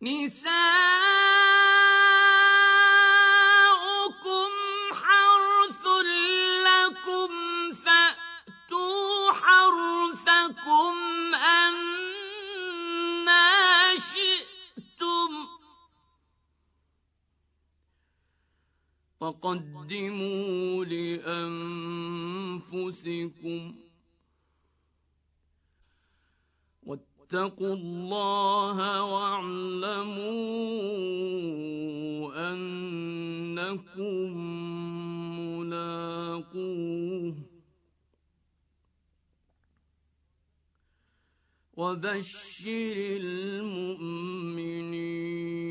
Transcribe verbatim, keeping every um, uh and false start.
نِسَاؤُكُمْ حَرْثٌ لَّكُمْ فَأْتُوا حَرْثَكُمْ أَنَّىٰ شِئْتُمْ ۖ وَقَدِّمُوا لِأَنفُسِكُمْ ۚ وَاتَّقُوا اللَّهَ وَاعْلَمُوا أَنَّكُم مُّلَاقُوهُ ۗ وَبَشِّرِ الْمُؤْمِنِينَ